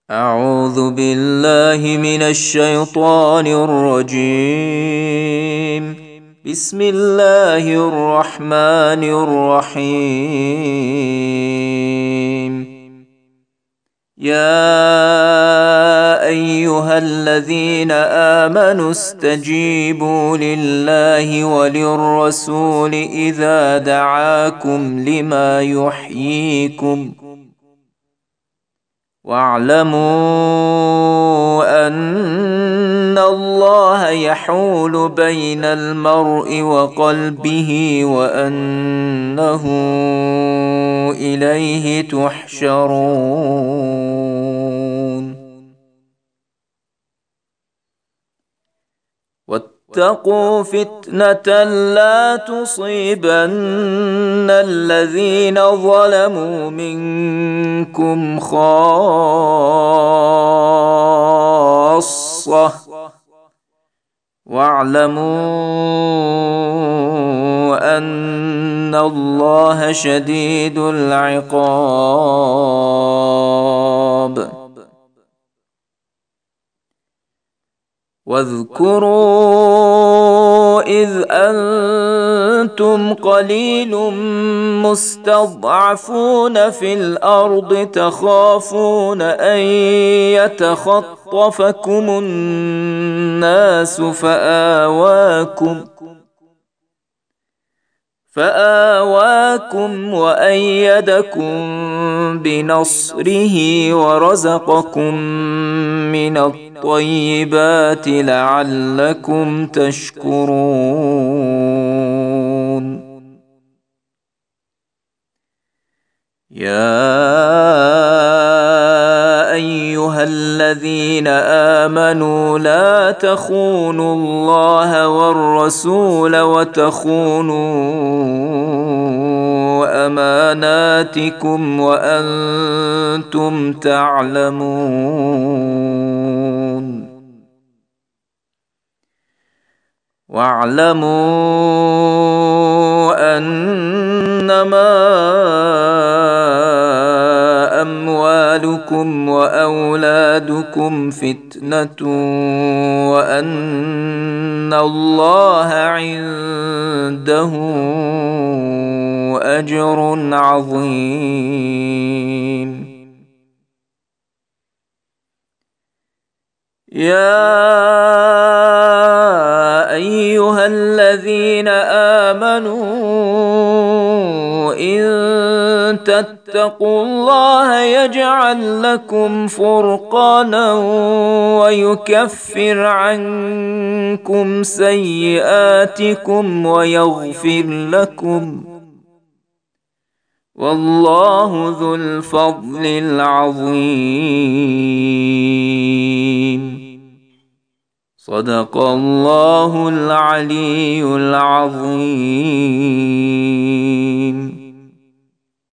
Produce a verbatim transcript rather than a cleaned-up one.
أعوذ بالله من الشيطان الرجيم. بسم الله الرحمن الرحيم. يا أيها الذين آمنوا استجيبوا لله وللرسول إذا دعاكم لما يحييكم واعلموا أن الله يحول بين المرء وقلبه وأنه إليه تحشرون. واتقوا فتنة لا تصيبن الذين ظلموا منكم خاصة واعلموا أن الله شديد العقاب. واذكروا إذ أنتم قليل مستضعفون في الأرض تخافون أن يتخطفكم الناس فآواكم فآواكم وأيدكم بنصره ورزقكم من الطيبات لعلكم تشكرون. يا أيها الذين آمنوا لا تخونوا الله والرسول وتخونوا أماناتكم وأنتم تعلمون. واعلموا أنما أموالكم وأولادكم فتنة وأن الله عنده أجر عظيم. يا أيها الذين آمنوا إن تتقوا الله يجعل لكم فرقانا ويكفر عنكم سيئاتكم ويغفر لكم والله ذو الفضل العظيم. صدق الله العلي العظيم.